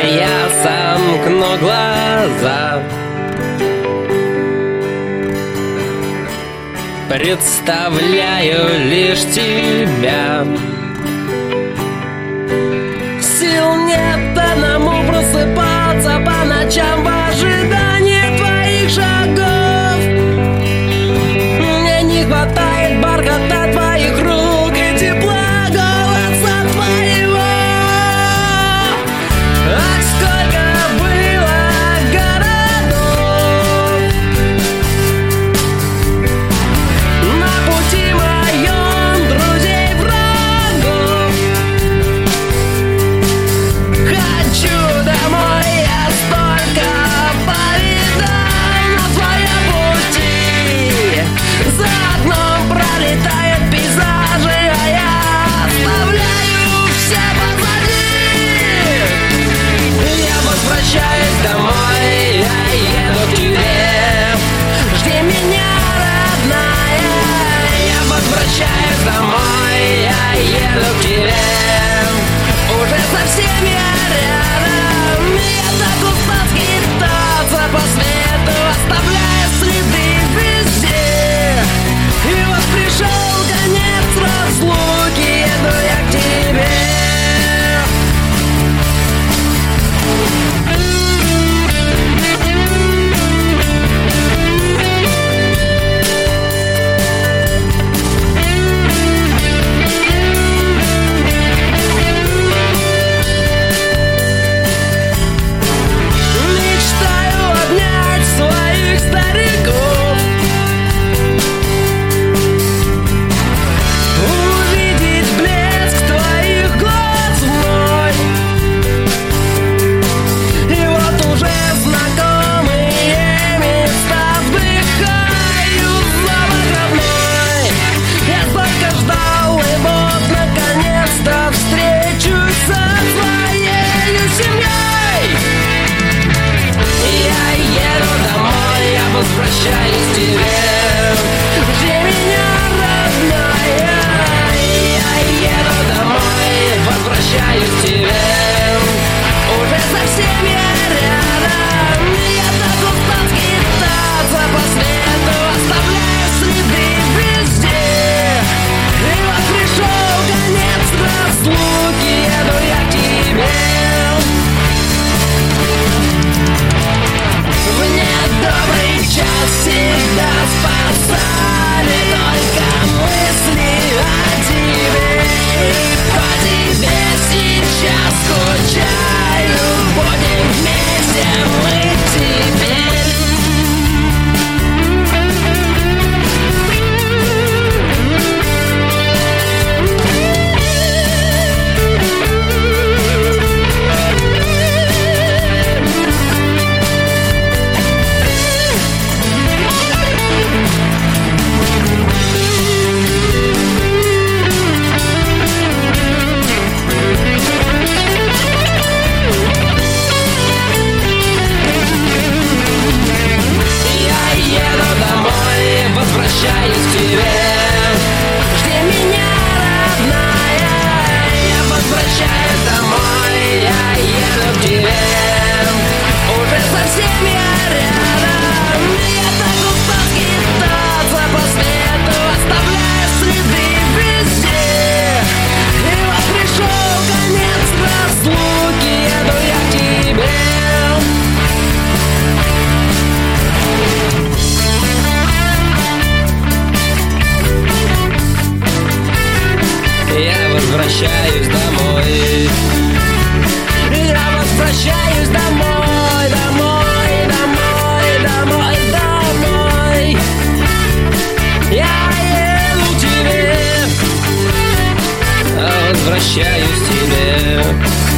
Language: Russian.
я сомкну глаза, представляю лишь тебя. Сил нет одному просыпаться по ночам в ожидании твоих шагов. Мне не хватает бархата твоих рук и тепла голоса твоего. Ах, сколько было городов на пути моем, друзей, врагов. Хочу домой, я столько повидал на своем пути. За окном пролетают пейзажи, а я оставляю все позади. Я возвращаюсь домой, я еду к тебе. Жди меня, родная. Я возвращаюсь домой, я еду к тебе. Уже совсем я рядом. Я так устал скитаться по свету, оставляя следы везде. И вот пришел конец разлуки, еду я к тебе. Мечтаю обнять своих стариков, увидеть блеск твоих глаз мой. И вот уже знакомые места вдыхаю запах родной. Я столько ждал, и вот наконец-то встречусь со своей семьей. Я еду домой, я возвращаюсь к тебе. Жди меня, родная. Я еду домой, возвращаюсь к тебе. Уже совсем я рядом. Я так устал скитаться по свету, оставляя следы везде. И вот пришел конец разлуки, еду я к тебе. В недобрый час всегда спасали только мысли о тебе. И по тебе сейчас скучаю. Будем вместе мы теперь. Я еду домой, возвращаюсь к тебе. Жди меня, родная. Я возвращаюсь домой, я еду к тебе. Уже совсем я рядом. Я так устал скитаться по свету, оставляя следы везде. И вот пришел конец разлуки, еду я к тебе. Я возвращаюсь домой. Я возвращаюсь домой, домой, домой, домой, домой. Я еду к тебе. Возвращаюсь к тебе.